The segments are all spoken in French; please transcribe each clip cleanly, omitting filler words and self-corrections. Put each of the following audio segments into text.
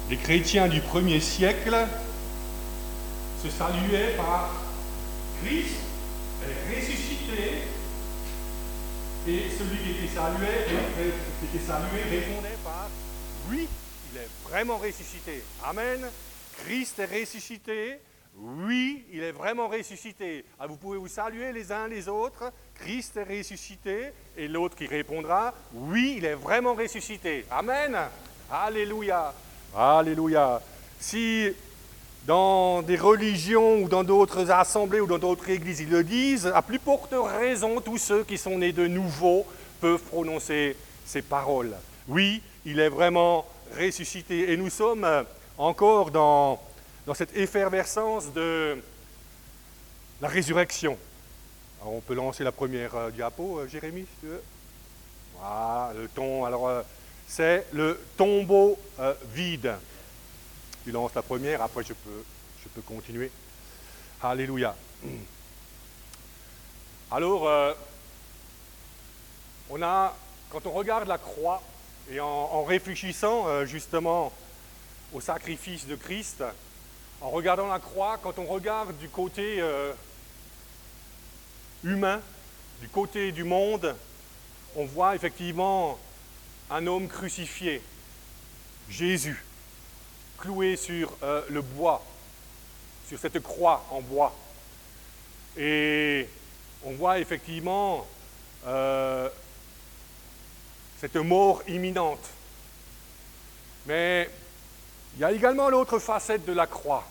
Les chrétiens du 1er siècle se saluaient par Christ est ressuscité, et celui qui était salué répondait par oui, il est vraiment ressuscité. Amen. Christ est ressuscité. Oui, il est vraiment ressuscité. Alors vous pouvez vous saluer les uns les autres. Christ est ressuscité. Et l'autre qui répondra, oui, il est vraiment ressuscité. Amen. Alléluia. Alléluia. Si dans des religions ou dans d'autres assemblées ou dans d'autres églises ils le disent, à plus forte raison, tous ceux qui sont nés de nouveau peuvent prononcer ces paroles. Oui, il est vraiment ressuscité. Et nous sommes encore dans cette effervescence de la résurrection. Alors, on peut lancer la première diapo, Jérémy, si tu veux. Voilà, c'est le tombeau vide. Tu lances la première, après je peux continuer. Alléluia. Alors, quand on regarde la croix, et en réfléchissant justement au sacrifice de Christ, en regardant la croix, quand on regarde du côté humain, du côté du monde, on voit effectivement un homme crucifié, Jésus, cloué sur le bois, sur cette croix en bois. Et on voit effectivement cette mort imminente. Mais il y a également l'autre facette de la croix.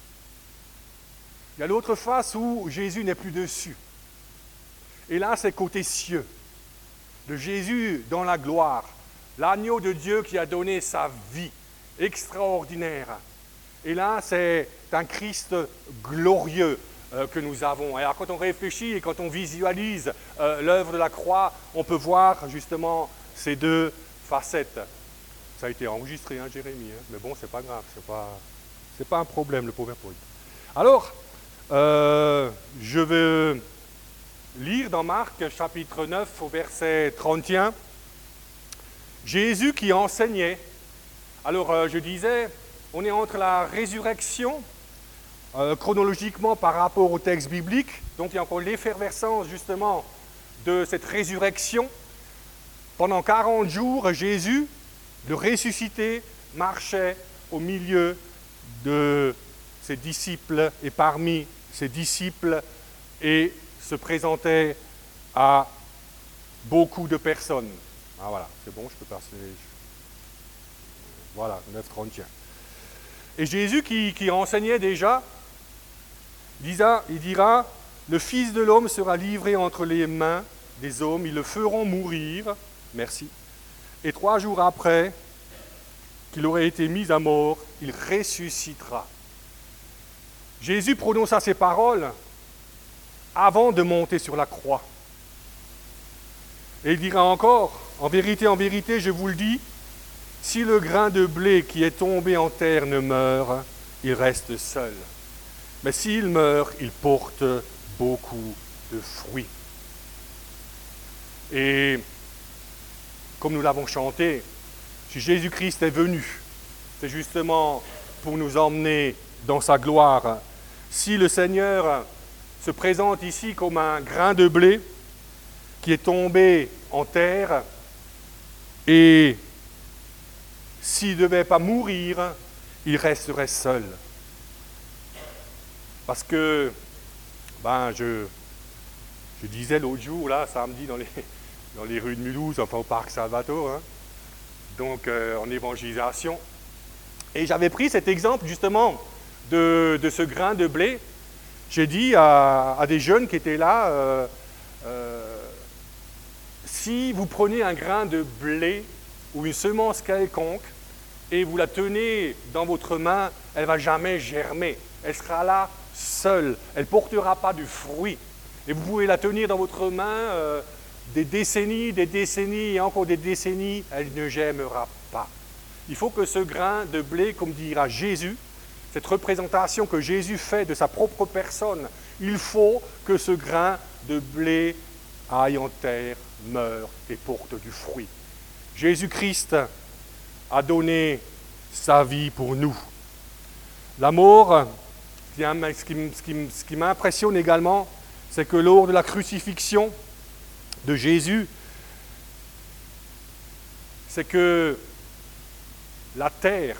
Il y a l'autre face où Jésus n'est plus dessus. Et là, c'est côté cieux, de Jésus dans la gloire, l'agneau de Dieu qui a donné sa vie extraordinaire. Et là, c'est un Christ glorieux que nous avons. Et alors, quand on réfléchit et quand on visualise l'œuvre de la croix, on peut voir justement ces deux facettes. Ça a été enregistré, hein, Jérémy, hein, mais bon, c'est pas grave, c'est pas un problème, le PowerPoint. Alors, je vais lire dans Marc, chapitre 9, au verset 31, Jésus qui enseignait. Alors, je disais, on est entre la résurrection, chronologiquement par rapport au texte biblique, donc il y a encore l'effervescence justement de cette résurrection. Pendant 40 jours, Jésus, le ressuscité, marchait au milieu de ses disciples et parmi ses disciples et se présentait à beaucoup de personnes. Ah voilà, c'est bon, je peux passer. Voilà, 9:31. Et Jésus qui enseignait déjà, il dira, le Fils de l'homme sera livré entre les mains des hommes, ils le feront mourir, merci. Et 3 jours après qu'il aurait été mis à mort, il ressuscitera. Jésus prononça ces paroles avant de monter sur la croix. Et il dira encore, en vérité, je vous le dis, si le grain de blé qui est tombé en terre ne meurt, il reste seul. Mais s'il meurt, il porte beaucoup de fruits. Et comme nous l'avons chanté, si Jésus-Christ est venu, c'est justement pour nous emmener dans sa gloire. Si le Seigneur se présente ici comme un grain de blé qui est tombé en terre, et s'il ne devait pas mourir, il resterait seul. Parce que, je disais l'autre jour, là, samedi, dans les rues de Mulhouse, enfin au parc Salvatore, hein, donc en évangélisation. Et j'avais pris cet exemple justement de ce grain de blé. J'ai dit à des jeunes qui étaient là, si vous prenez un grain de blé ou une semence quelconque et vous la tenez dans votre main, elle ne va jamais germer. Elle sera là seule. Elle ne portera pas de fruit. Et vous pouvez la tenir dans votre main des décennies et encore des décennies, elle ne germera pas. Il faut que ce grain de blé, comme dira Jésus, cette représentation que Jésus fait de sa propre personne, il faut que ce grain de blé aille en terre, meure et porte du fruit. Jésus-Christ a donné sa vie pour nous. L'amour, ce qui m'impressionne également, c'est que lors de la crucifixion de Jésus, c'est que la terre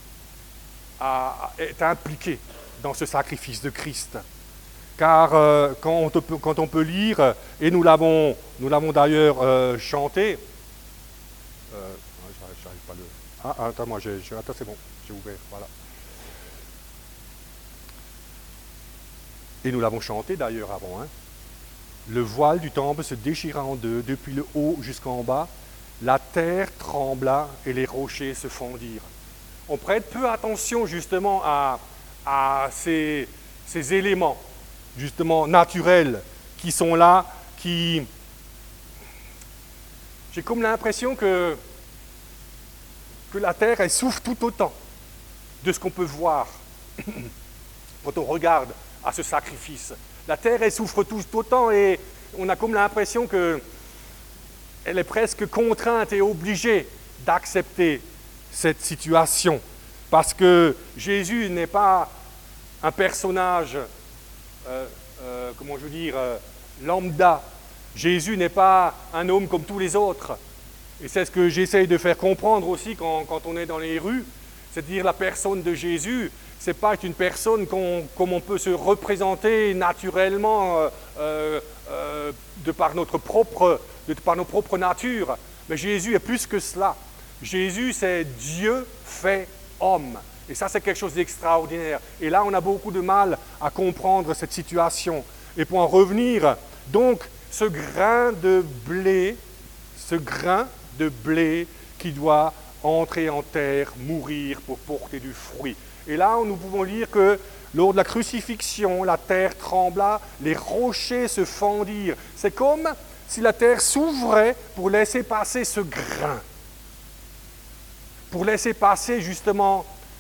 est impliquée dans ce sacrifice de Christ. Car quand on peut lire, et nous l'avons d'ailleurs chanté, j'arrive pas le... attends, attends, c'est bon, j'ai ouvert, voilà. Et nous l'avons chanté d'ailleurs avant. Hein. Le voile du temple se déchira en deux, depuis le haut jusqu'en bas. La terre trembla et les rochers se fondirent. On prête peu attention justement à ces éléments justement naturels qui sont là, qui... J'ai comme l'impression que la terre, elle souffre tout autant de ce qu'on peut voir quand on regarde à ce sacrifice. La terre, elle souffre tout autant et on a comme l'impression qu'elle est presque contrainte et obligée d'accepter cette situation. Parce que Jésus n'est pas un personnage, lambda. Jésus n'est pas un homme comme tous les autres. Et c'est ce que j'essaye de faire comprendre aussi quand on est dans les rues. C'est-à-dire la personne de Jésus, ce n'est pas une personne comme on peut se représenter naturellement de par nos propres natures. Mais Jésus est plus que cela. Jésus, c'est Dieu fait homme. Et ça, c'est quelque chose d'extraordinaire. Et là, on a beaucoup de mal à comprendre cette situation. Et pour en revenir, donc, ce grain de blé qui doit entrer en terre, mourir pour porter du fruit. Et là, nous pouvons lire que lors de la crucifixion, la terre trembla, les rochers se fendirent. C'est comme si la terre s'ouvrait pour laisser passer ce grain, pour laisser passer justement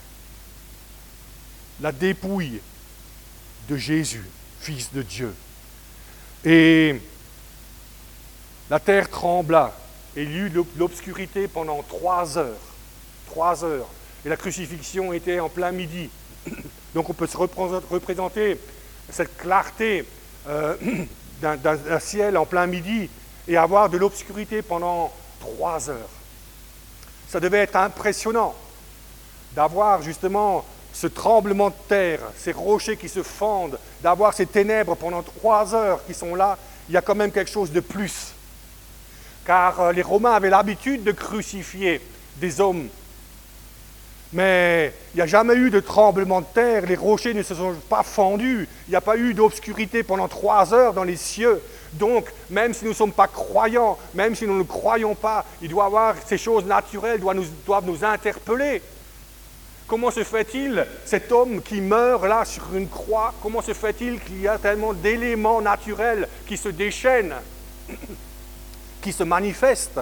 la dépouille de Jésus, Fils de Dieu. Et la terre trembla et il y eut l'obscurité pendant 3 heures. 3 heures. Et la crucifixion était en plein midi. Donc on peut se représenter cette clarté d'un ciel en plein midi et avoir de l'obscurité pendant 3 heures. Ça devait être impressionnant d'avoir justement ce tremblement de terre, ces rochers qui se fendent, d'avoir ces ténèbres pendant 3 heures qui sont là. Il y a quand même quelque chose de plus. Car les Romains avaient l'habitude de crucifier des hommes. Mais il n'y a jamais eu de tremblement de terre, les rochers ne se sont pas fendus, il n'y a pas eu d'obscurité pendant 3 heures dans les cieux. Donc, même si nous ne sommes pas croyants, même si nous ne croyons pas, il doit y avoir ces choses naturelles, doivent nous interpeller. Comment se fait-il, cet homme qui meurt là sur une croix, comment se fait-il qu'il y a tellement d'éléments naturels qui se déchaînent, qui se manifestent?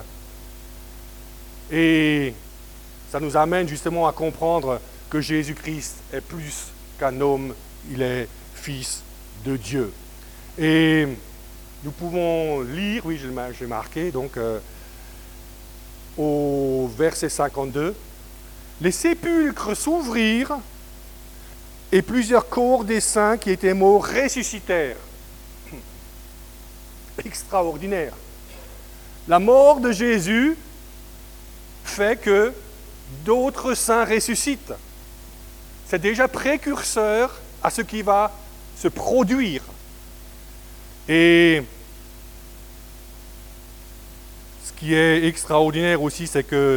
Et ça nous amène justement à comprendre que Jésus-Christ est plus qu'un homme, il est Fils de Dieu. Et nous pouvons lire, oui, j'ai marqué, donc au verset 52, « Les sépulcres s'ouvrirent et plusieurs corps des saints qui étaient morts ressuscitèrent. » Extraordinaire. La mort de Jésus fait que d'autres saints ressuscitent. C'est déjà précurseur à ce qui va se produire. Et ce qui est extraordinaire aussi, c'est que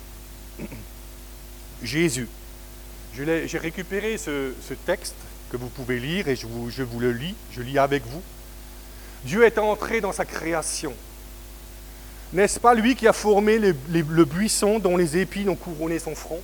Jésus, j'ai récupéré ce texte que vous pouvez lire et je vous le lis, je lis avec vous. Dieu est entré dans sa création. N'est-ce pas lui qui a formé le buisson dont les épines ont couronné son front?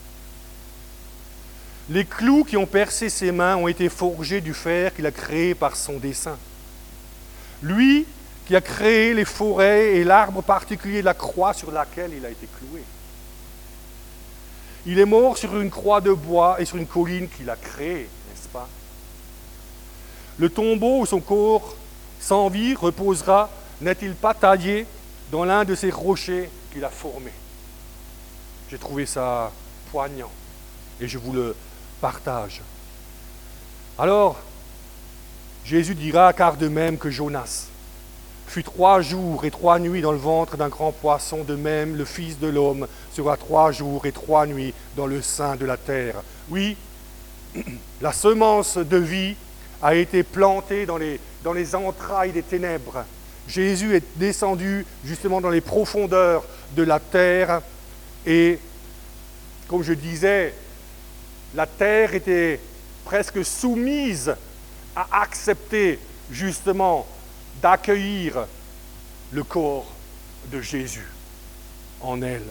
Les clous qui ont percé ses mains ont été forgés du fer qu'il a créé par son dessein. Lui qui a créé les forêts et l'arbre particulier de la croix sur laquelle il a été cloué. Il est mort sur une croix de bois et sur une colline qu'il a créée, n'est-ce pas? Le tombeau où son corps sans vie reposera, n'est-il pas taillé dans l'un de ces rochers qu'il a formés? J'ai trouvé ça poignant. Et je vous le partage. Alors, Jésus dira, car de même que Jonas fut 3 jours et 3 nuits dans le ventre d'un grand poisson, de même le Fils de l'homme sera 3 jours et 3 nuits dans le sein de la terre. Oui, la semence de vie a été plantée dans les entrailles des ténèbres. Jésus est descendu justement dans les profondeurs de la terre et, comme je disais, la terre était presque soumise à accepter justement d'accueillir le corps de Jésus en elle.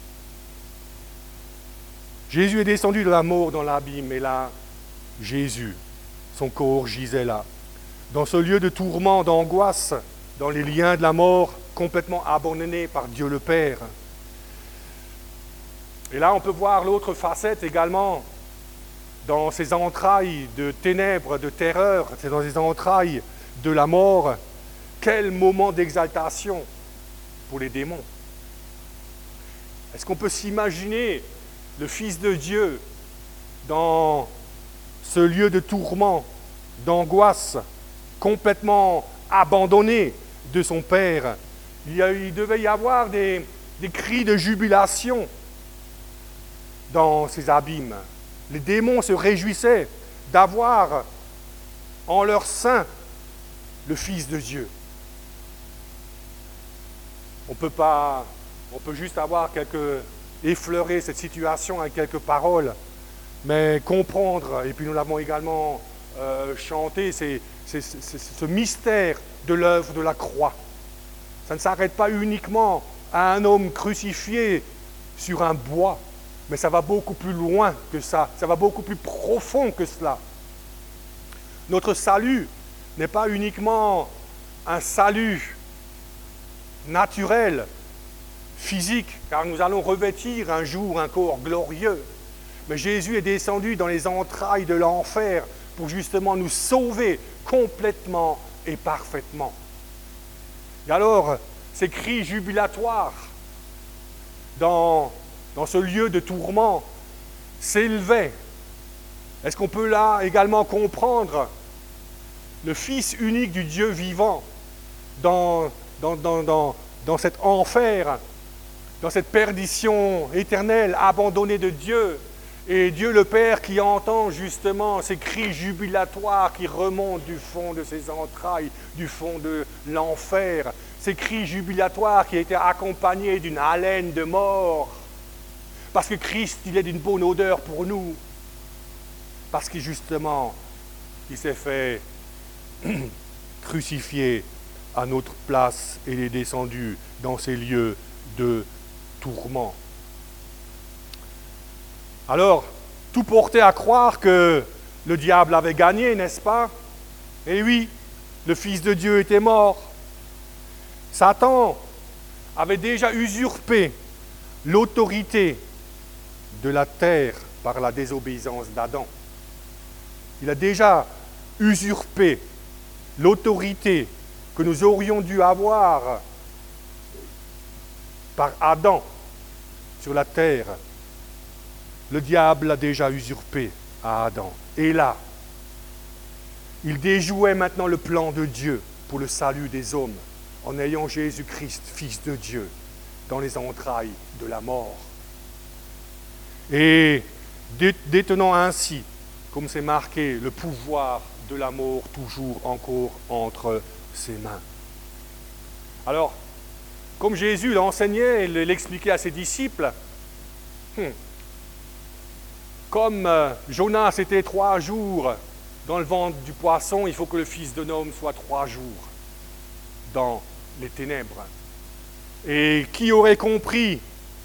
Jésus est descendu de la mort dans l'abîme et là, Jésus, son corps gisait là, dans ce lieu de tourment, d'angoisse, dans les liens de la mort, complètement abandonné par Dieu le Père. Et là, on peut voir l'autre facette également, dans ces entrailles de ténèbres, de terreur, c'est dans ces entrailles de la mort. Quel moment d'exaltation pour les démons. Est-ce qu'on peut s'imaginer le Fils de Dieu dans ce lieu de tourment, d'angoisse, complètement abandonné de son Père? Il devait y avoir des cris de jubilation dans ces abîmes. Les démons se réjouissaient d'avoir en leur sein le Fils de Dieu. On peut juste effleurer cette situation avec quelques paroles, mais comprendre, et puis nous l'avons également chanté, c'est ce mystère de l'œuvre de la croix. Ça ne s'arrête pas uniquement à un homme crucifié sur un bois, mais ça va beaucoup plus loin que ça va beaucoup plus profond que cela. Notre salut n'est pas uniquement un salut naturel, physique, car nous allons revêtir un jour un corps glorieux. Mais Jésus est descendu dans les entrailles de l'enfer pour justement nous sauver complètement et parfaitement. Et alors, ces cris jubilatoires dans ce lieu de tourment s'élevaient. Est-ce qu'on peut là également comprendre le Fils unique du Dieu vivant dans cet enfer, dans cette perdition éternelle, abandonné de Dieu, et Dieu le Père qui entend justement ces cris jubilatoires qui remontent du fond de ses entrailles, du fond de l'enfer, ces cris jubilatoires qui étaient accompagnés d'une haleine de mort, parce que Christ, il est d'une bonne odeur pour nous, parce que justement, il s'est fait crucifié à notre place et il est descendu dans ces lieux de tourment. Alors, tout portait à croire que le diable avait gagné, n'est-ce pas? Et oui, le Fils de Dieu était mort. Satan avait déjà usurpé l'autorité de la terre par la désobéissance d'Adam. Il a déjà usurpé l'autorité que nous aurions dû avoir par Adam sur la terre. Le diable l'a déjà usurpé à Adam. Et là, il déjouait maintenant le plan de Dieu pour le salut des hommes en ayant Jésus-Christ, Fils de Dieu, dans les entrailles de la mort. Et détenant ainsi, comme c'est marqué, le pouvoir de la mort toujours encore entre ses mains. Alors, comme Jésus l'enseignait et l'expliquait à ses disciples, comme Jonas était 3 jours dans le ventre du poisson, il faut que le Fils de l'homme soit 3 jours dans les ténèbres. Et qui aurait compris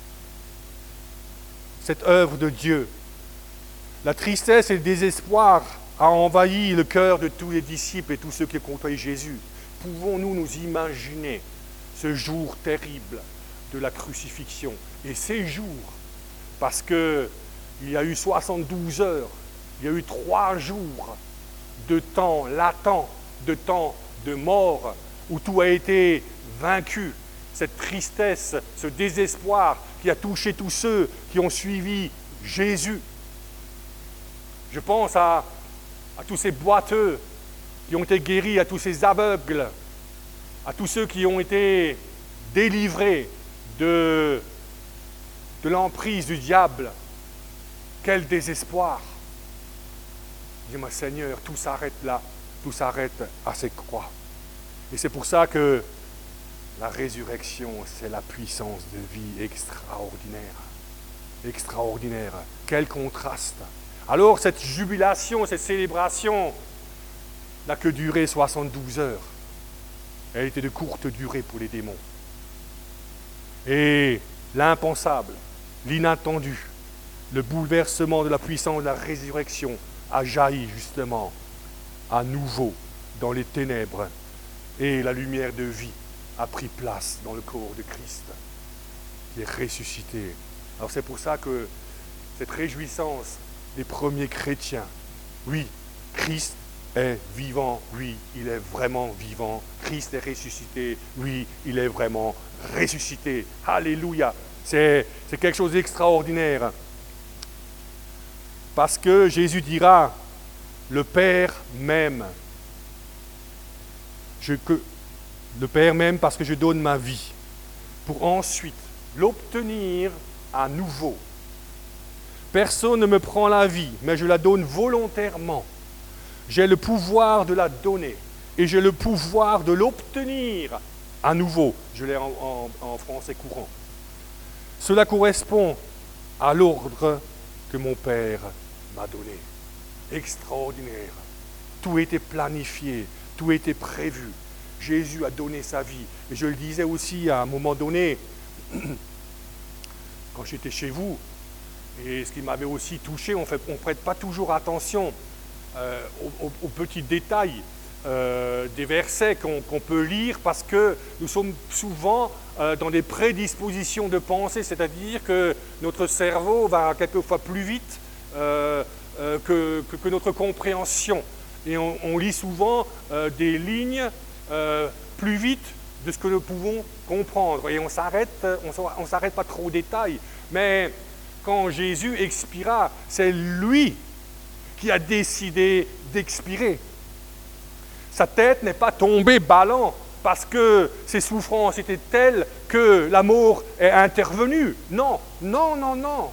cette œuvre de Dieu? La tristesse et le désespoir a envahi le cœur de tous les disciples et tous ceux qui côtoyaient Jésus. Pouvons-nous nous imaginer ce jour terrible de la crucifixion? Et ces jours, parce qu'il y a eu 72 heures, il y a eu 3 jours de temps latent, de temps de mort, où tout a été vaincu. Cette tristesse, ce désespoir qui a touché tous ceux qui ont suivi Jésus. Je pense à tous ces boiteux qui ont été guéris, à tous ces aveugles, à tous ceux qui ont été délivrés de l'emprise du diable. Quel désespoir! Dis-moi, Seigneur, tout s'arrête là, tout s'arrête à cette croix. Et c'est pour ça que la résurrection, c'est la puissance de vie extraordinaire. Extraordinaire. Quel contraste! Alors, cette jubilation, cette célébration n'a que duré 72 heures. Elle était de courte durée pour les démons. Et l'impensable, l'inattendu, le bouleversement de la puissance de la résurrection a jailli justement à nouveau dans les ténèbres et la lumière de vie a pris place dans le corps de Christ qui est ressuscité. Alors c'est pour ça que cette réjouissance des premiers chrétiens, oui, Christ est vivant, oui, il est vraiment vivant. Christ est ressuscité, oui, il est vraiment ressuscité. Alléluia! C'est quelque chose d'extraordinaire. Parce que Jésus dira, le Père m'aime. Le Père m'aime parce que je donne ma vie, pour ensuite l'obtenir à nouveau. Personne ne me prend la vie, mais je la donne volontairement. J'ai le pouvoir de la donner et j'ai le pouvoir de l'obtenir à nouveau. Je l'ai en français courant. Cela correspond à l'ordre que mon Père m'a donné. Extraordinaire. Tout était planifié, tout était prévu. Jésus a donné sa vie. Et je le disais aussi à un moment donné, quand j'étais chez vous, et ce qui m'avait aussi touché, on ne prête pas toujours attention aux petits détails des versets qu'on peut lire parce que nous sommes souvent dans des prédispositions de pensée, c'est-à-dire que notre cerveau va quelquefois plus vite que notre compréhension. Et on lit souvent des lignes plus vite de ce que nous pouvons comprendre. Et on s'arrête pas trop aux détails. Mais quand Jésus expira, c'est lui qui a décidé d'expirer. Sa tête n'est pas tombée ballant parce que ses souffrances étaient telles que la mort est intervenue. Non, non, non, non.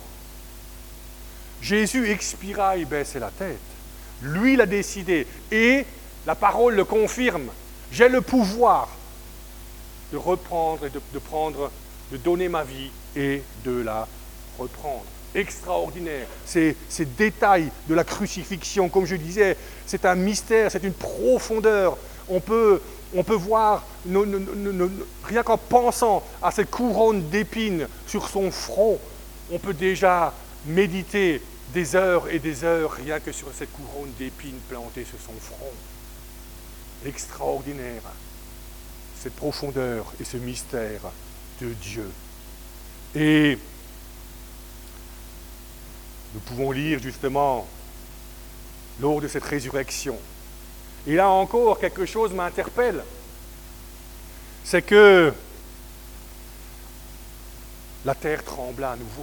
Jésus expira, il baissait la tête. Lui l'a décidé. Et la parole le confirme. J'ai le pouvoir de reprendre et de donner ma vie et de la reprendre. Extraordinaire. Ces détails de la crucifixion, comme je disais, c'est un mystère, c'est une profondeur. On peut voir, rien qu'en pensant à cette couronne d'épines sur son front, on peut déjà méditer des heures et des heures rien que sur cette couronne d'épines plantée sur son front. Extraordinaire. Cette profondeur et ce mystère de Dieu. Et nous pouvons lire justement lors de cette résurrection. Et là encore, quelque chose m'interpelle. C'est que la terre trembla à nouveau.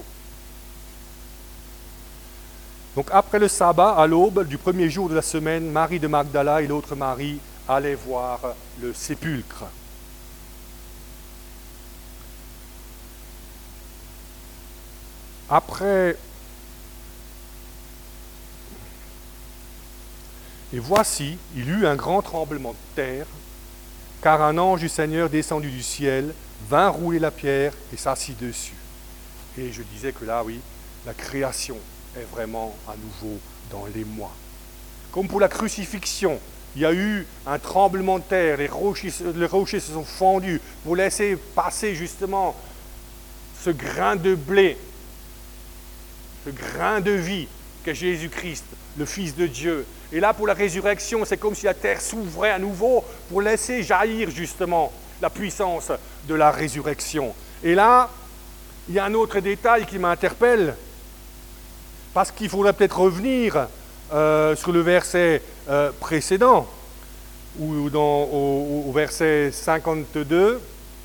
Donc après le sabbat, à l'aube du premier jour de la semaine, Marie de Magdala et l'autre Marie allaient voir le sépulcre. Après, et voici, il eut un grand tremblement de terre, car un ange du Seigneur descendu du ciel vint rouler la pierre et s'assit dessus. Et je disais que là, oui, la création est vraiment à nouveau dans l'émoi. Comme pour la crucifixion, il y a eu un tremblement de terre, les rochers se sont fendus pour laisser passer justement ce grain de blé, ce grain de vie qu'est Jésus-Christ, le Fils de Dieu. Et là, pour la résurrection, c'est comme si la terre s'ouvrait à nouveau pour laisser jaillir justement la puissance de la résurrection. Et là, il y a un autre détail qui m'interpelle, parce qu'il faudrait peut-être revenir sur le verset précédent, ou au verset 52,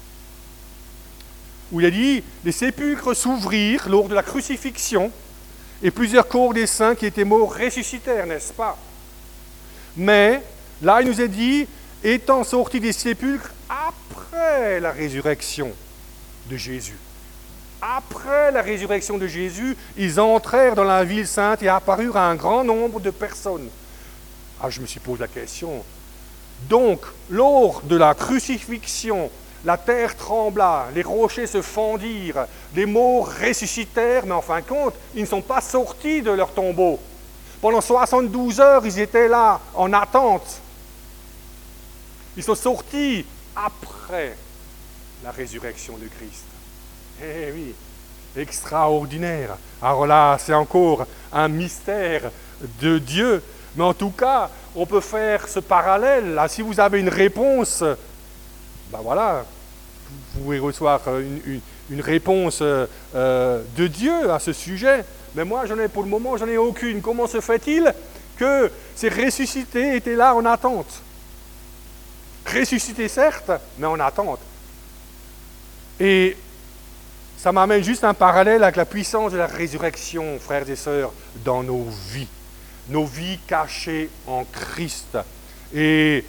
où il a dit « Les sépulcres s'ouvrirent lors de la crucifixion, Et plusieurs corps des saints qui étaient morts ressuscitèrent, n'est-ce pas? Mais, là, il nous est dit, étant sortis des sépulcres après la résurrection de Jésus. Après la résurrection de Jésus, ils entrèrent dans la ville sainte et apparurent à un grand nombre de personnes. Ah, je me suis posé la question. Donc, lors de la crucifixion, la terre trembla, les rochers se fendirent, les morts ressuscitèrent, mais en fin de compte, ils ne sont pas sortis de leur tombeau. Pendant 72 heures, ils étaient là, en attente. Ils sont sortis après la résurrection de Christ. Eh oui, extraordinaire. Alors là, c'est encore un mystère de Dieu. Mais en tout cas, on peut faire ce parallèle. Là, si vous avez une réponse, ben voilà, vous pouvez recevoir une réponse de Dieu à ce sujet. Mais moi, pour le moment, j'en ai aucune. Comment se fait-il que ces ressuscités étaient là en attente? Ressuscités, certes, mais en attente. Et ça m'amène juste un parallèle avec la puissance de la résurrection, frères et sœurs, dans nos vies cachées en Christ. Et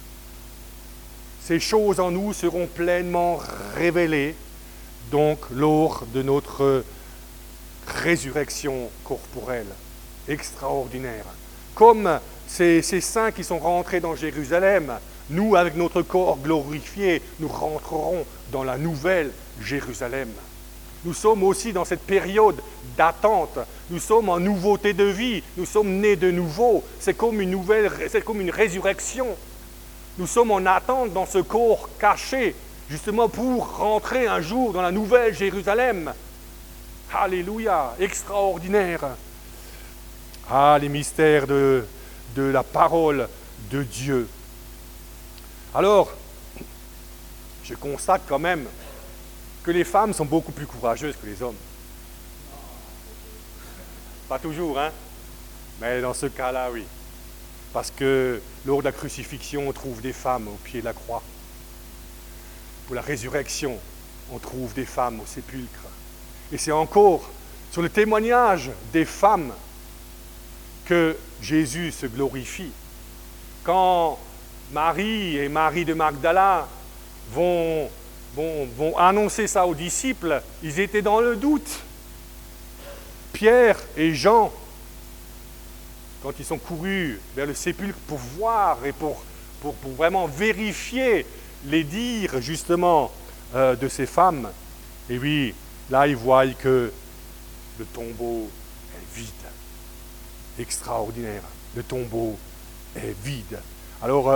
ces choses en nous seront pleinement révélées, donc, lors de notre résurrection corporelle. Extraordinaire. Comme ces saints qui sont rentrés dans Jérusalem, nous, avec notre corps glorifié, nous rentrerons dans la nouvelle Jérusalem. Nous sommes aussi dans cette période d'attente. Nous sommes en nouveauté de vie. Nous sommes nés de nouveau. C'est comme une résurrection. Nous sommes en attente dans ce corps caché, justement pour rentrer un jour dans la nouvelle Jérusalem. Alléluia, extraordinaire. Ah, les mystères de la parole de Dieu. Alors, je constate quand même que les femmes sont beaucoup plus courageuses que les hommes. Pas toujours, hein? Mais dans ce cas-là, oui. Parce que lors de la crucifixion, on trouve des femmes au pied de la croix. Pour la résurrection, on trouve des femmes au sépulcre. Et c'est encore sur le témoignage des femmes que Jésus se glorifie. Quand Marie et Marie de Magdala vont annoncer ça aux disciples, ils étaient dans le doute. Pierre et Jean, quand ils sont courus vers le sépulcre pour voir et pour vraiment vérifier les dires justement de ces femmes, et oui, là ils voient que le tombeau est vide. Extraordinaire, le tombeau est vide. Alors,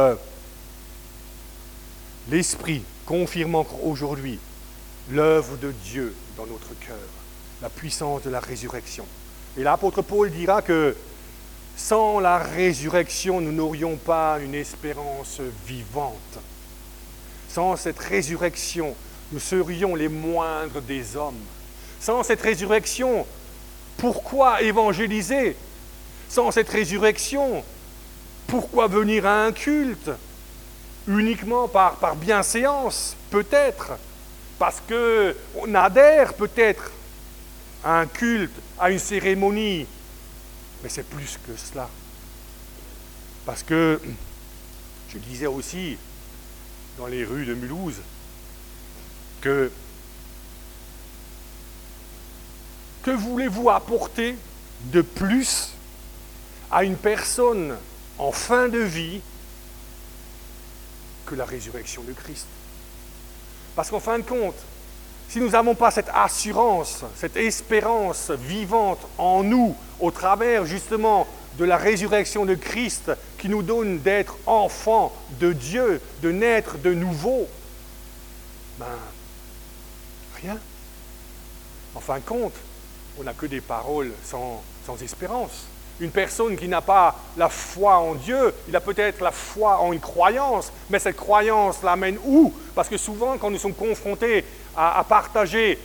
l'Esprit confirme encore aujourd'hui l'œuvre de Dieu dans notre cœur, la puissance de la résurrection. Et l'apôtre Paul dira que sans la résurrection, nous n'aurions pas une espérance vivante. Sans cette résurrection, nous serions les moindres des hommes. Sans cette résurrection, pourquoi évangéliser? Sans cette résurrection, pourquoi venir à un culte? Uniquement par bienséance, peut-être, parce qu'on adhère peut-être à un culte, à une cérémonie, mais c'est plus que cela. Parce que, je disais aussi, dans les rues de Mulhouse, que voulez-vous apporter de plus à une personne en fin de vie que la résurrection de Christ? Parce qu'en fin de compte, si nous n'avons pas cette assurance, cette espérance vivante en nous, au travers justement de la résurrection de Christ, qui nous donne d'être enfants de Dieu, de naître de nouveau, ben, rien. En fin de compte, on n'a que des paroles sans espérance. Une personne qui n'a pas la foi en Dieu, il a peut-être la foi en une croyance, mais cette croyance l'amène où? Parce que souvent, quand nous sommes confrontés à partager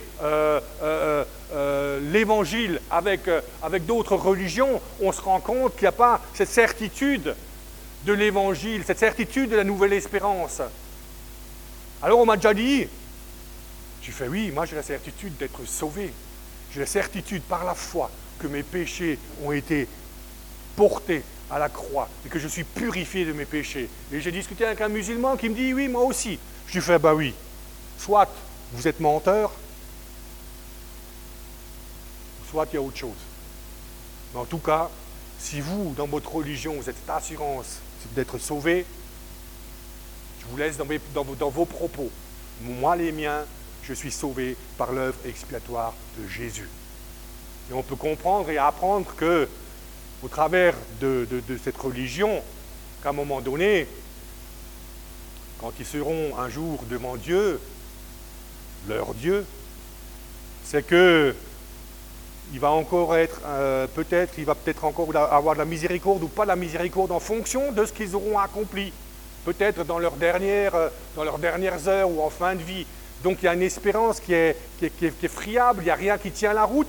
l'évangile avec d'autres religions, on se rend compte qu'il n'y a pas cette certitude de l'évangile, cette certitude de la nouvelle espérance. Alors on m'a déjà dit, je fais oui, moi j'ai la certitude d'être sauvé, j'ai la certitude par la foi que mes péchés ont été portés à la croix et que je suis purifié de mes péchés. Et j'ai discuté avec un musulman qui me dit, oui, moi aussi. Je lui fais, bah oui, soit vous êtes menteur, soit il y a autre chose. Mais en tout cas, si vous, dans votre religion, vous êtes cette assurance d'être sauvé, je vous laisse dans vos propos. Moi, les miens, je suis sauvé par l'œuvre expiatoire de Jésus. Et on peut comprendre et apprendre que, au travers de cette religion, qu'à un moment donné, quand ils seront un jour devant Dieu, leur Dieu, c'est que il va encore être, il va peut-être encore avoir de la miséricorde ou pas de la miséricorde en fonction de ce qu'ils auront accompli. Peut-être dans leurs dernières heures ou en fin de vie. Donc il y a une espérance qui est friable, il n'y a rien qui tient la route.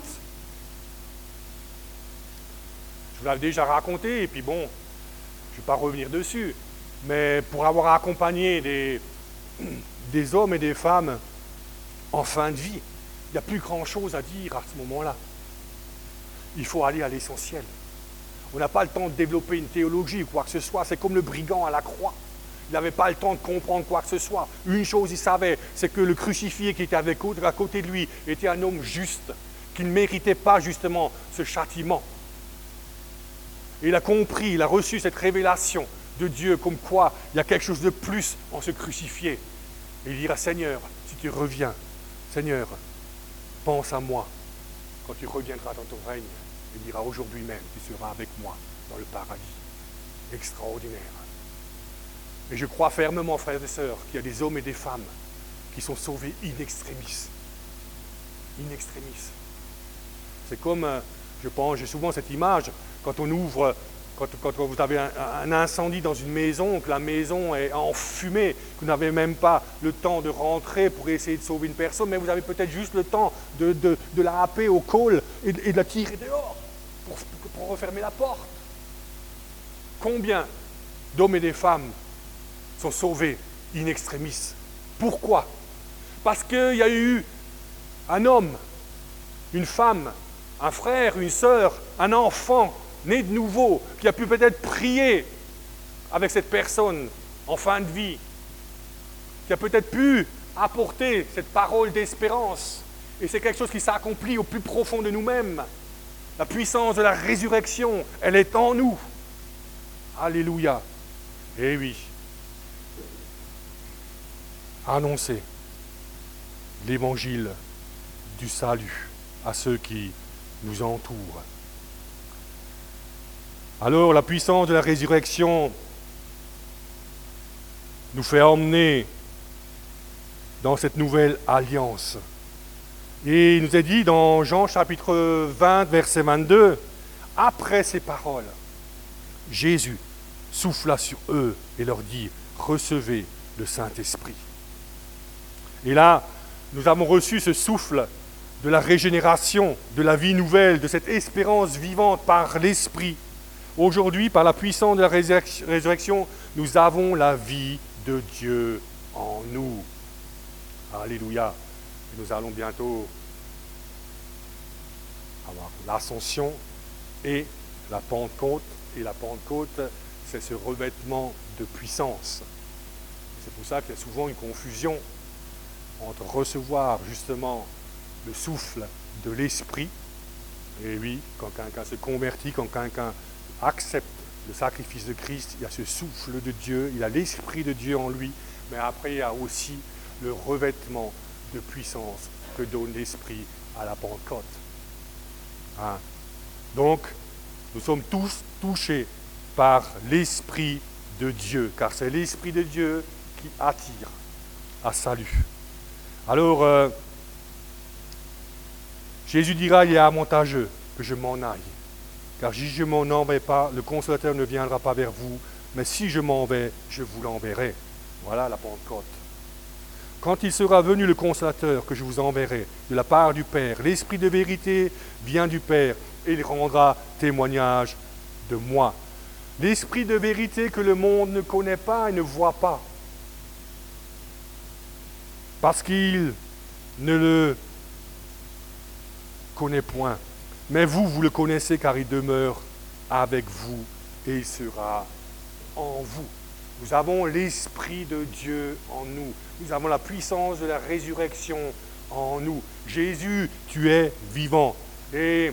Je vous l'avais déjà raconté, et puis bon, je ne vais pas revenir dessus. Mais pour avoir accompagné des hommes et des femmes en fin de vie, il n'y a plus grand-chose à dire à ce moment-là. Il faut aller à l'essentiel. On n'a pas le temps de développer une théologie ou quoi que ce soit. C'est comme le brigand à la croix. Il n'avait pas le temps de comprendre quoi que ce soit. Une chose il savait, c'est que le crucifié qui était à côté de lui était un homme juste, qui ne méritait pas justement ce châtiment. Et il a compris, il a reçu cette révélation de Dieu comme quoi il y a quelque chose de plus en ce crucifié. Et il dira, Seigneur, si tu reviens, Seigneur, pense à moi. Quand tu reviendras dans ton règne, il dira, aujourd'hui même, tu seras avec moi dans le paradis. Extraordinaire. Et je crois fermement, frères et sœurs, qu'il y a des hommes et des femmes qui sont sauvés in extremis. In extremis. C'est comme, je pense, j'ai souvent cette image, quand on ouvre, quand vous avez un incendie dans une maison, que la maison est en fumée, que vous n'avez même pas le temps de rentrer pour essayer de sauver une personne, mais vous avez peut-être juste le temps de la happer au col et de la tirer dehors pour refermer la porte. Combien d'hommes et de femmes sont sauvés in extremis? Pourquoi? Parce qu'il y a eu un homme, une femme, un frère, une sœur, un enfant né de nouveau, qui a pu peut-être prier avec cette personne en fin de vie, qui a peut-être pu apporter cette parole d'espérance. Et c'est quelque chose qui s'accomplit au plus profond de nous-mêmes. La puissance de la résurrection, elle est en nous. Alléluia. Eh oui. Annoncer l'évangile du salut à ceux qui nous entourent. Alors la puissance de la résurrection nous fait emmener dans cette nouvelle alliance. Et il nous est dit dans Jean chapitre 20, verset 22, après ces paroles, Jésus souffla sur eux et leur dit, recevez le Saint-Esprit. Et là, nous avons reçu ce souffle de la régénération, de la vie nouvelle, de cette espérance vivante par l'Esprit. Aujourd'hui, par la puissance de la résurrection, nous avons la vie de Dieu en nous. Alléluia. Et nous allons bientôt avoir l'ascension et la Pentecôte. Et la Pentecôte, c'est ce revêtement de puissance. C'est pour ça qu'il y a souvent une confusion entre recevoir justement le souffle de l'Esprit. Et oui, quand quelqu'un se convertit, quand quelqu'un accepte le sacrifice de Christ, il y a ce souffle de Dieu, il a l'Esprit de Dieu en lui, mais après il y a aussi le revêtement de puissance que donne l'Esprit à la Pentecôte. Hein? Donc, nous sommes tous touchés par l'Esprit de Dieu, car c'est l'Esprit de Dieu qui attire à salut. Alors, Jésus dira, il est avantageux que je m'en aille. Car si je ne m'en vais pas, le consolateur ne viendra pas vers vous, mais si je m'en vais, je vous l'enverrai. Voilà la Pentecôte. Quand il sera venu le consolateur que je vous enverrai de la part du Père, l'Esprit de vérité vient du Père et il rendra témoignage de moi. L'Esprit de vérité que le monde ne connaît pas et ne voit pas. Parce qu'il ne le connaît point. Mais vous, vous le connaissez car il demeure avec vous et il sera en vous. Nous avons l'Esprit de Dieu en nous. Nous avons la puissance de la résurrection en nous. Jésus, tu es vivant. Et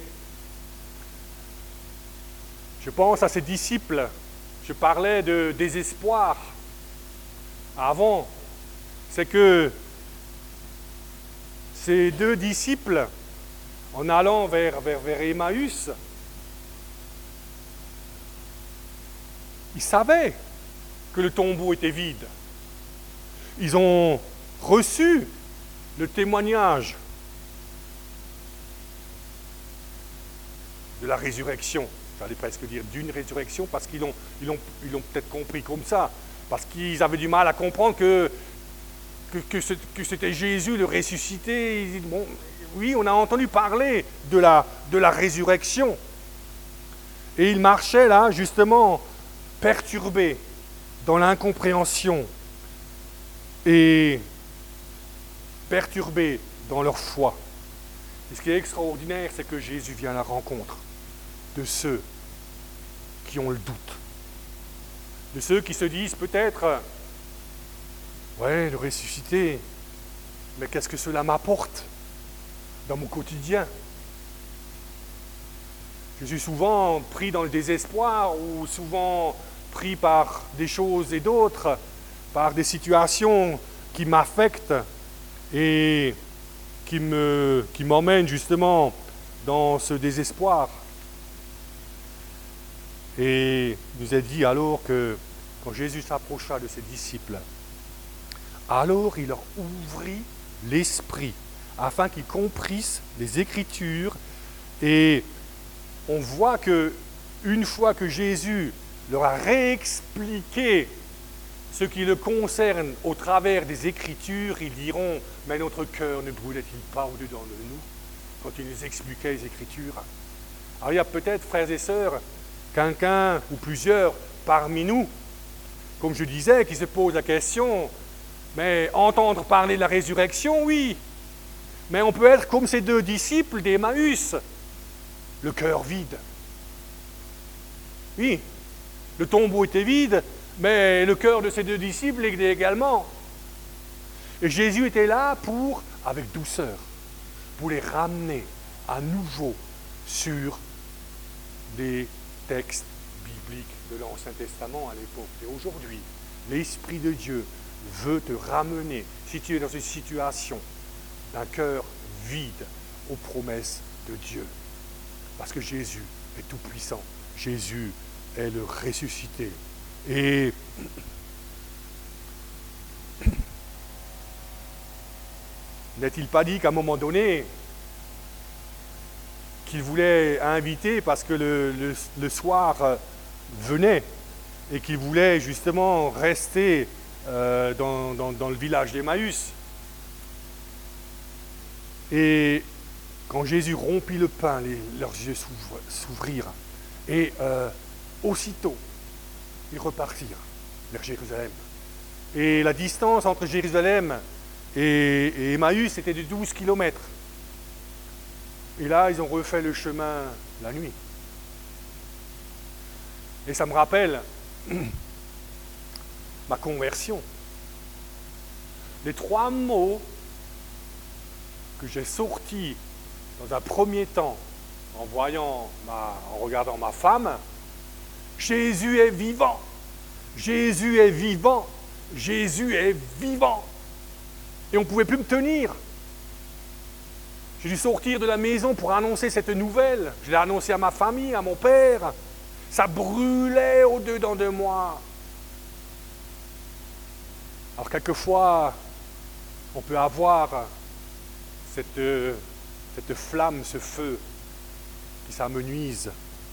je pense à ses disciples. Je parlais de désespoir avant. C'est que ces deux disciples, en allant vers Emmaüs, ils savaient que le tombeau était vide. Ils ont reçu le témoignage de la résurrection. J'allais presque dire d'une résurrection, parce qu'ils l'ont peut-être compris comme ça, parce qu'ils avaient du mal à comprendre que c'était Jésus le ressuscité. Bon, oui, on a entendu parler de la résurrection. Et ils marchaient là, justement, perturbés dans l'incompréhension et perturbés dans leur foi. Et ce qui est extraordinaire, c'est que Jésus vient à la rencontre de ceux qui ont le doute, de ceux qui se disent peut-être « Ouais, le ressuscité, mais qu'est-ce que cela m'apporte dans mon quotidien ?» Je suis souvent pris dans le désespoir ou souvent pris par des choses et d'autres, par des situations qui m'affectent et qui m'emmènent justement dans ce désespoir. Et il nous est dit alors que quand Jésus s'approcha de ses disciples, alors il leur ouvrit l'esprit afin qu'ils comprissent les Écritures. Et on voit que une fois que Jésus leur a réexpliqué ce qui le concerne au travers des Écritures, ils diront « Mais notre cœur ne brûlait-il pas au-dedans de nous ?» quand il nous expliquait les Écritures. Alors il y a peut-être, frères et sœurs, quelqu'un ou plusieurs parmi nous, comme je disais, qui se posent la question « Mais entendre parler de la résurrection, oui, mais on peut être comme ces deux disciples d'Emmaüs, le cœur vide. » Oui, le tombeau était vide, mais le cœur de ces deux disciples l'était également. Et Jésus était là pour, avec douceur, pour les ramener à nouveau sur des textes bibliques de l'Ancien Testament à l'époque. Et aujourd'hui, l'Esprit de Dieu veut te ramener, si tu es dans une situation d'un cœur vide, aux promesses de Dieu. Parce que Jésus est tout-puissant. Jésus est le ressuscité. Et n'est-il pas dit qu'à un moment donné, qu'il voulait inviter parce que le soir venait et qu'il voulait justement rester dans le village d'Emmaüs. Et quand Jésus rompit le pain, leurs yeux s'ouvrirent et aussitôt ils repartirent vers Jérusalem. Et la distance entre Jérusalem et Emmaüs était de 12 kilomètres. Et là, ils ont refait le chemin la nuit. Et ça me rappelle ma conversion. Les 3 mots que j'ai sortis dans un premier temps en regardant ma femme, Jésus est vivant, Jésus est vivant, Jésus est vivant. Et on ne pouvait plus me tenir. J'ai dû sortir de la maison pour annoncer cette nouvelle. Je l'ai annoncé à ma famille, à mon père. Ça brûlait au-dedans de moi. Alors quelquefois, on peut avoir cette flamme, ce feu, qui s'amenuise.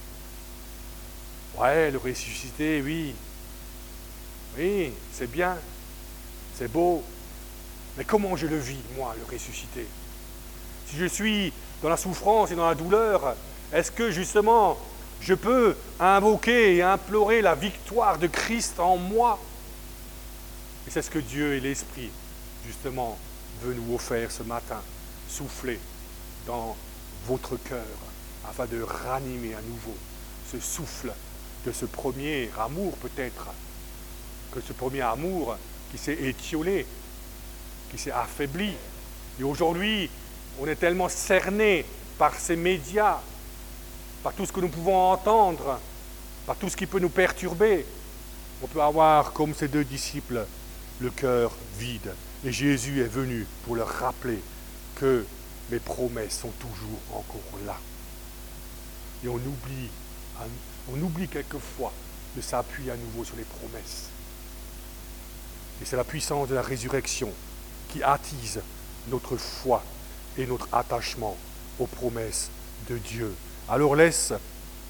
Ouais, le ressuscité, oui. Oui, c'est bien, c'est beau. Mais comment je le vis, moi, le ressuscité? Si je suis dans la souffrance et dans la douleur, est-ce que justement je peux invoquer et implorer la victoire de Christ en moi? Et c'est ce que Dieu et l'Esprit, justement, veut nous offrir ce matin. Souffler dans votre cœur afin de ranimer à nouveau ce souffle de ce premier amour peut-être, que ce premier amour qui s'est étiolé, qui s'est affaibli. Et aujourd'hui, on est tellement cerné par ces médias, par tout ce que nous pouvons entendre, par tout ce qui peut nous perturber. On peut avoir, comme ces deux disciples, le cœur vide. Et Jésus est venu pour leur rappeler que mes promesses sont toujours encore là. Et on oublie quelquefois de s'appuyer à nouveau sur les promesses. Et c'est la puissance de la résurrection qui attise notre foi et notre attachement aux promesses de Dieu. Alors laisse, pour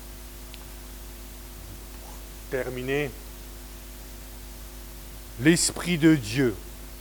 terminer, l'Esprit de Dieu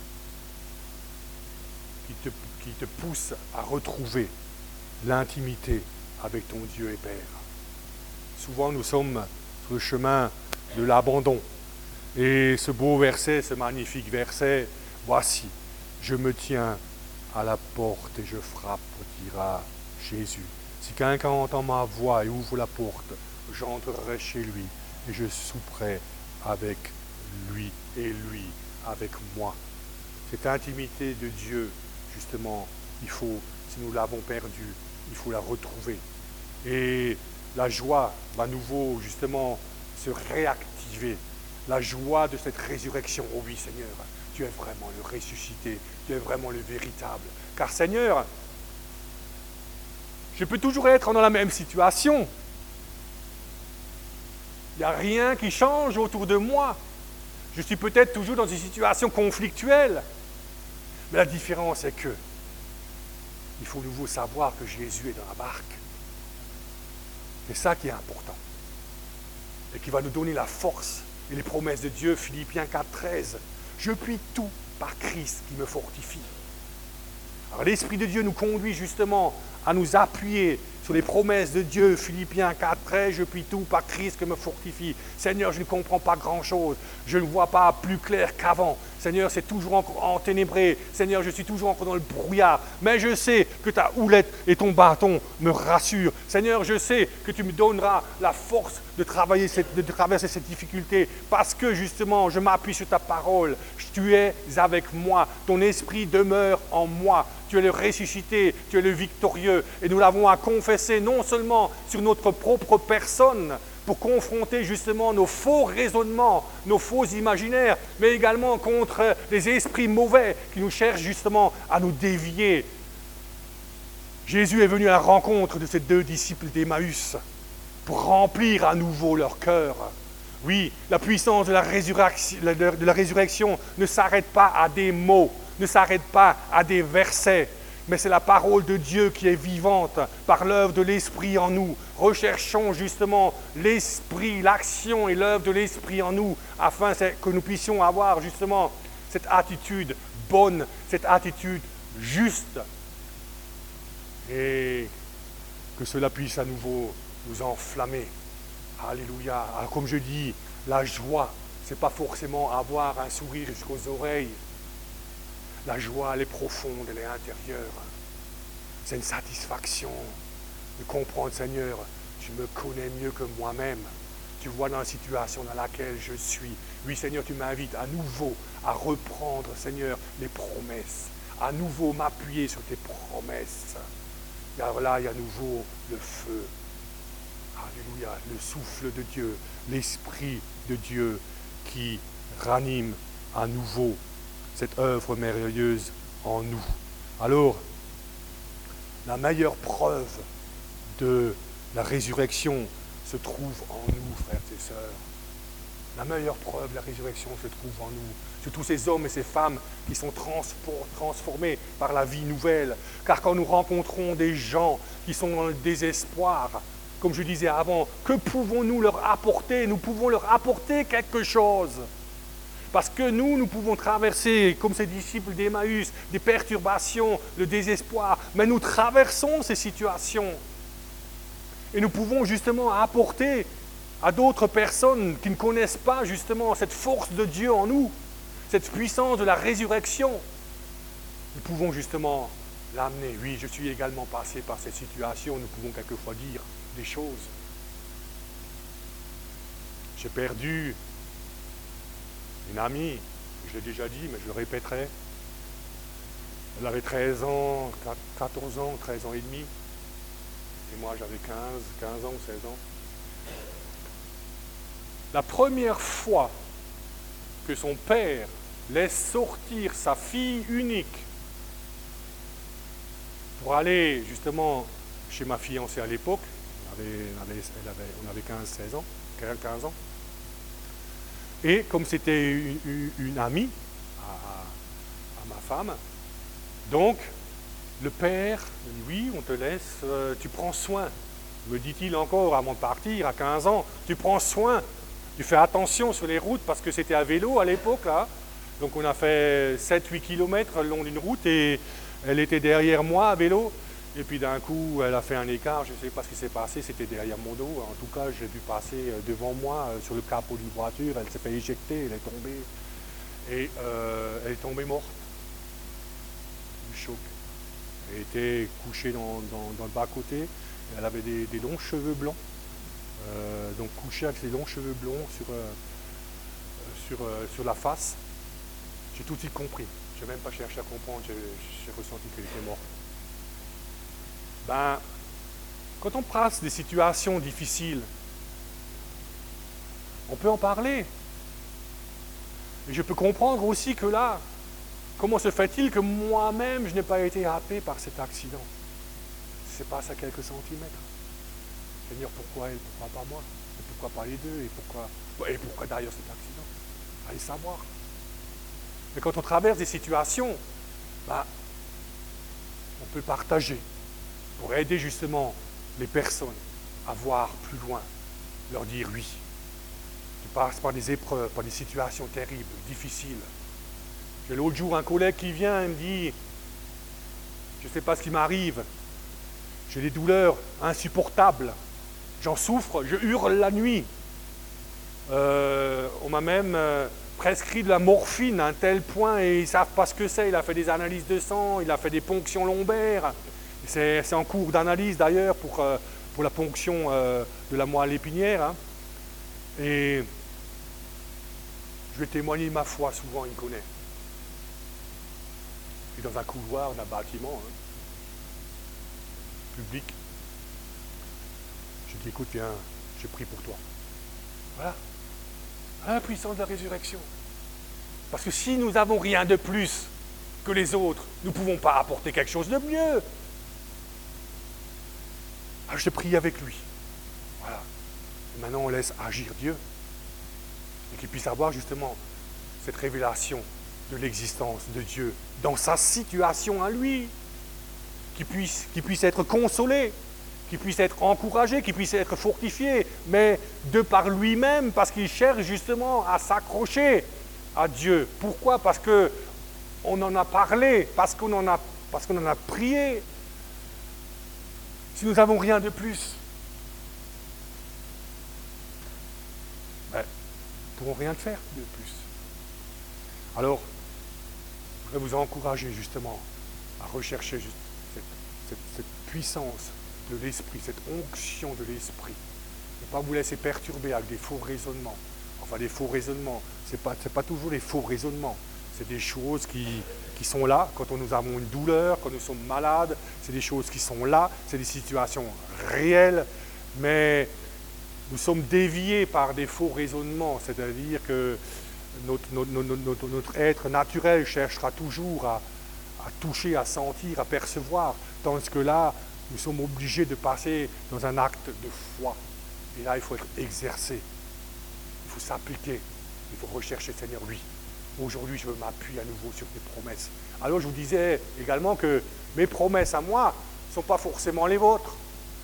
qui te pousse à retrouver l'intimité avec ton Dieu et Père. Souvent nous sommes sur le chemin de l'abandon. Et ce beau verset, ce magnifique verset, voici, je me tiens à la porte et je frappe, dira Jésus. Si quelqu'un entend ma voix et ouvre la porte, j'entrerai chez lui et je souperai avec lui et lui avec moi. Cette intimité de Dieu, justement, si nous l'avons perdue, il faut la retrouver. Et la joie va à nouveau, justement, se réactiver. La joie de cette résurrection. Oh oui, Seigneur, tu es vraiment le ressuscité, tu es vraiment le véritable. Car Seigneur, je peux toujours être dans la même situation. Il n'y a rien qui change autour de moi. Je suis peut-être toujours dans une situation conflictuelle. Mais la différence est que il faut de nouveau savoir que Jésus est dans la barque. C'est ça qui est important. Et qui va nous donner la force et les promesses de Dieu, Philippiens 4,13. Je puis tout par Christ qui me fortifie. Alors l'Esprit de Dieu nous conduit justement à nous appuyer sur les promesses de Dieu, Philippiens 4,13, je puis tout par Christ qui me fortifie. Seigneur, je ne comprends pas grand-chose, je ne vois pas plus clair qu'avant. Seigneur, c'est toujours encore enténébré. Seigneur, je suis toujours encore dans le brouillard. Mais je sais que ta houlette et ton bâton me rassurent. Seigneur, je sais que tu me donneras la force de traverser cette difficulté parce que justement, je m'appuie sur ta parole. Tu es avec moi. Ton esprit demeure en moi. Tu es le ressuscité, tu es le victorieux. Et nous l'avons à confesser non seulement sur notre propre personne, pour confronter justement nos faux raisonnements, nos faux imaginaires, mais également contre les esprits mauvais qui nous cherchent justement à nous dévier. Jésus est venu à la rencontre de ces deux disciples d'Emmaüs pour remplir à nouveau leur cœur. Oui, la puissance de la résurrection ne s'arrête pas à des mots, ne s'arrête pas à des versets, mais c'est la parole de Dieu qui est vivante par l'œuvre de l'Esprit en nous. Recherchons justement l'Esprit, l'action et l'œuvre de l'Esprit en nous, afin que nous puissions avoir justement cette attitude bonne, cette attitude juste, et que cela puisse à nouveau nous enflammer. Alléluia. Alors comme je dis, la joie, ce n'est pas forcément avoir un sourire jusqu'aux oreilles. La joie, elle est profonde, elle est intérieure. C'est une satisfaction de comprendre, Seigneur, tu me connais mieux que moi-même. Tu vois dans la situation dans laquelle je suis. Oui, Seigneur, tu m'invites à nouveau à reprendre, Seigneur, les promesses. À nouveau m'appuyer sur tes promesses. Et alors là, il y a à nouveau le feu. Alléluia, le souffle de Dieu, l'Esprit de Dieu qui ranime à nouveau cette œuvre merveilleuse en nous. Alors, la meilleure preuve de la résurrection se trouve en nous, frères et sœurs. La meilleure preuve de la résurrection se trouve en nous. Sur tous ces hommes et ces femmes qui sont transformés par la vie nouvelle. Car quand nous rencontrons des gens qui sont dans le désespoir, comme je disais avant, que pouvons-nous leur apporter? Nous pouvons leur apporter quelque chose. Parce que nous pouvons traverser, comme ces disciples d'Emmaüs, des perturbations, le désespoir, mais nous traversons ces situations. Et nous pouvons justement apporter à d'autres personnes qui ne connaissent pas justement cette force de Dieu en nous, cette puissance de la résurrection. Nous pouvons justement l'amener. Oui, je suis également passé par cette situation, nous pouvons quelquefois dire des choses. J'ai perdu une amie, je l'ai déjà dit, mais je le répéterai. Elle avait 13 ans, 14 ans, 13 ans et demi. Et moi, j'avais 15 ans ou 16 ans. La première fois que son père laisse sortir sa fille unique pour aller justement chez ma fiancée à l'époque, on avait 15-16 ans, 15 ans, et comme c'était une amie à ma femme, donc le père me dit oui, on te laisse, tu prends soin, me dit-il encore avant de partir à 15 ans, tu prends soin, tu fais attention sur les routes parce que c'était à vélo à l'époque là, donc on a fait 7-8 km le long d'une route et elle était derrière moi à vélo. Et puis d'un coup, elle a fait un écart, je ne sais pas ce qui s'est passé, c'était derrière mon dos. En tout cas, j'ai dû passer devant moi sur le capot d'une voiture, elle s'est fait éjecter, elle est tombée. Et elle est tombée morte. Du choc. Elle était couchée dans le bas-côté, elle avait des longs cheveux blancs. Donc couchée avec ses longs cheveux blonds sur la face. J'ai tout de suite compris. Je n'ai même pas cherché à comprendre, j'ai ressenti qu'elle était morte. Ben, quand on passe des situations difficiles, on peut en parler. Et je peux comprendre aussi que là, comment se fait-il que moi-même, je n'ai pas été happé par cet accident? C'est passe à quelques centimètres. Seigneur, pourquoi elle, pourquoi pas moi? Et pourquoi pas les deux? Et pourquoi d'ailleurs cet accident? Allez savoir. Mais quand on traverse des situations, ben, on peut partager pour aider justement les personnes à voir plus loin, leur dire oui. Tu passes par des épreuves, par des situations terribles, difficiles. J'ai l'autre jour un collègue qui vient et me dit, je ne sais pas ce qui m'arrive, j'ai des douleurs insupportables, j'en souffre, je hurle la nuit. On m'a même prescrit de la morphine à un tel point et ils ne savent pas ce que c'est. Il a fait des analyses de sang, il a fait des ponctions lombaires. C'est en cours d'analyse d'ailleurs pour la ponction de la moelle épinière. Hein. Et je vais témoigner de ma foi, souvent il me connaît. Et dans un couloir d'un bâtiment public, je dis écoute, viens, je prie pour toi. Voilà. La puissance de la résurrection. Parce que si nous n'avons rien de plus que les autres, nous ne pouvons pas apporter quelque chose de mieux. Alors je prie avec lui. Voilà. Et maintenant, on laisse agir Dieu. Et qu'il puisse avoir justement cette révélation de l'existence de Dieu dans sa situation à lui. Qu'il puisse être consolé, qu'il puisse être encouragé, qu'il puisse être fortifié, mais de par lui-même, parce qu'il cherche justement à s'accrocher à Dieu. Pourquoi? Parce qu'on en a parlé, parce qu'on en a prié. Si nous n'avons rien de plus, nous ne pourrons rien faire de plus. Alors, je voudrais vous encourager justement à rechercher cette puissance de l'esprit, cette onction de l'esprit. Ne pas vous laisser perturber avec des faux raisonnements. Enfin, des faux raisonnements, ce n'est pas toujours des faux raisonnements. C'est des choses qui sont là quand nous avons une douleur, quand nous sommes malades. C'est des choses qui sont là, c'est des situations réelles, mais nous sommes déviés par des faux raisonnements. C'est-à-dire que notre être naturel cherchera toujours à toucher, à sentir, à percevoir, tandis que là, nous sommes obligés de passer dans un acte de foi. Et là, il faut être exercé, il faut s'appliquer, il faut rechercher le Seigneur, oui. Aujourd'hui, je veux m'appuyer à nouveau sur tes promesses. Alors, je vous disais également que mes promesses à moi ne sont pas forcément les vôtres.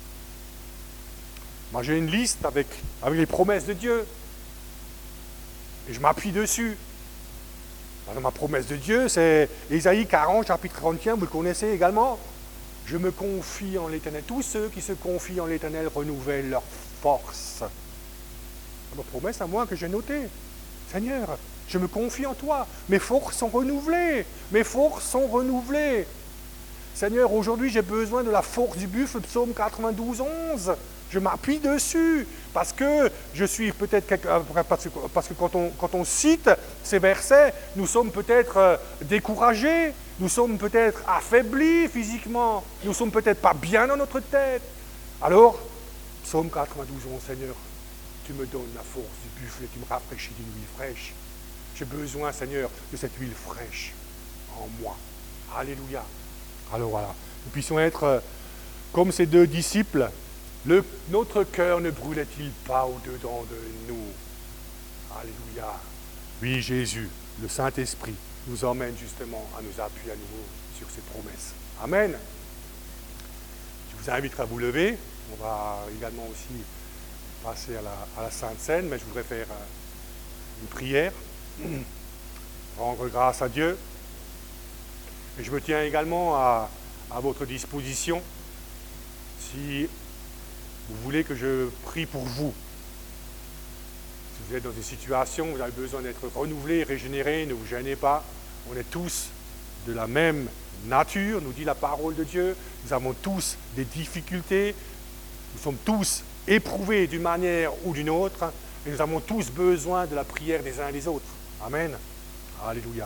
Moi, j'ai une liste avec les promesses de Dieu. Et je m'appuie dessus. Alors, ma promesse de Dieu, c'est Ésaïe 40, chapitre 31, vous le connaissez également. Je me confie en l'Éternel. Tous ceux qui se confient en l'Éternel renouvellent leur force. C'est ma promesse à moi que j'ai notée. Seigneur, je me confie en toi. Mes forces sont renouvelées. Mes forces sont renouvelées. Seigneur, aujourd'hui j'ai besoin de la force du buffle, psaume 92, 11. Je m'appuie dessus parce que je suis peut-être parce que quand on cite ces versets, nous sommes peut-être découragés, nous sommes peut-être affaiblis physiquement, nous sommes peut-être pas bien dans notre tête. Alors, psaume 92, 11, Seigneur, tu me donnes la force du buffle et tu me rafraîchis d'une huile fraîche. J'ai besoin, Seigneur, de cette huile fraîche en moi. Alléluia. Alors voilà, nous puissions être comme ces deux disciples. Notre cœur ne brûlait-il pas au-dedans de nous? Alléluia. Oui, Jésus, le Saint-Esprit, nous emmène justement à nous appuyer à nouveau sur ces promesses. Amen. Je vous inviterai à vous lever. On va également aussi passer à la Sainte Seine, mais je voudrais faire une prière, rendre grâce à Dieu. Et je me tiens également à votre disposition si vous voulez que je prie pour vous. Si vous êtes dans une situation où vous avez besoin d'être renouvelé, régénéré, ne vous gênez pas. On est tous de la même nature, nous dit la parole de Dieu. Nous avons tous des difficultés. Nous sommes tous éprouvés d'une manière ou d'une autre. Et nous avons tous besoin de la prière des uns et des autres. Amen. Alléluia.